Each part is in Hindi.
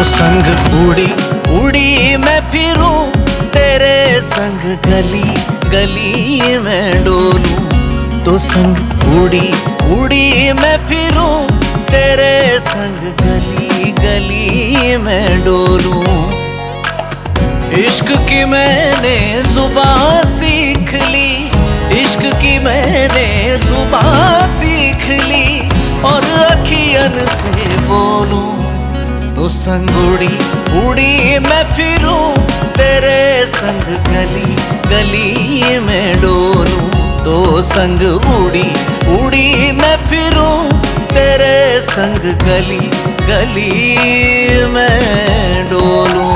संग उड़ी उड़ी मैं फिरूं, तेरे संग गली गली में डोलूं। तो संग उड़ी उड़ी मैं फिरूं, तेरे संग गली गली में डोलूं। इश्क की मैंने जुबान सीख ली, इश्क की मैंने जुबान सीख ली, और अखियन से बोलूं। तो संग उड़ी उड़ी मैं फिरूं, तेरे संग गली गली में डोलूं। तो संग उड़ी उड़ी मैं फिरूं, तेरे संग गली गली में डोलूं।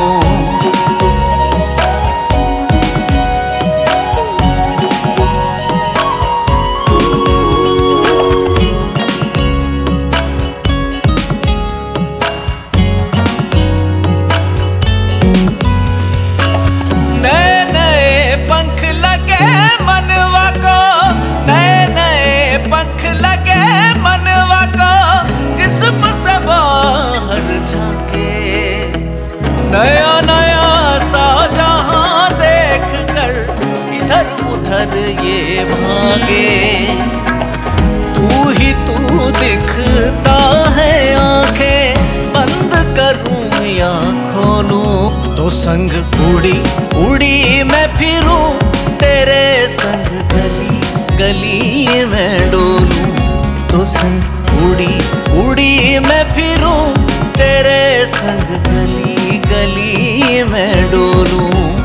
नया नया सा जहां देख कर इधर उधर ये भागे। तू ही तू दिखता है, आंखें बंद करूं या खोलूं। तो संग उड़ी उड़ी मैं फिरूं, तेरे संग गली गली में डोलूं। तो संग उड़ी उड़ी मैं फिरूं, तेरे संग गली गली में डोलूं।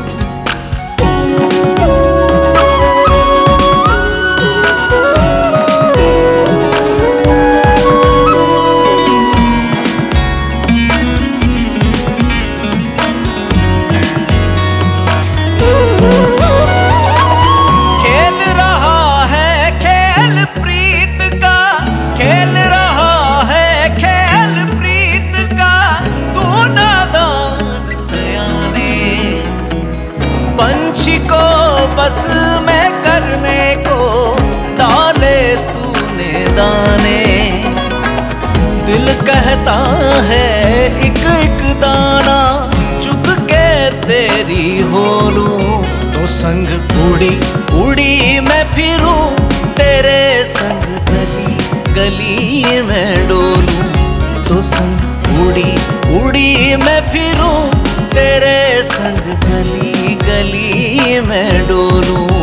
खेल रहा है खेल प्रीत का, खेल रहा है खेल प्रीत का, तू नादान सयाने। पंछी को बस में करने को डाले तूने दाने। दिल कहता है एक एक दाना चुग के तेरी हो लूं। तो संग उड़ी उड़ी मैं फिरूं, तेरे संग गली गली में डोलूं। तो संग उड़ी उड़ी मैं फिरूं, तेरे संग गली गली में डोलूं।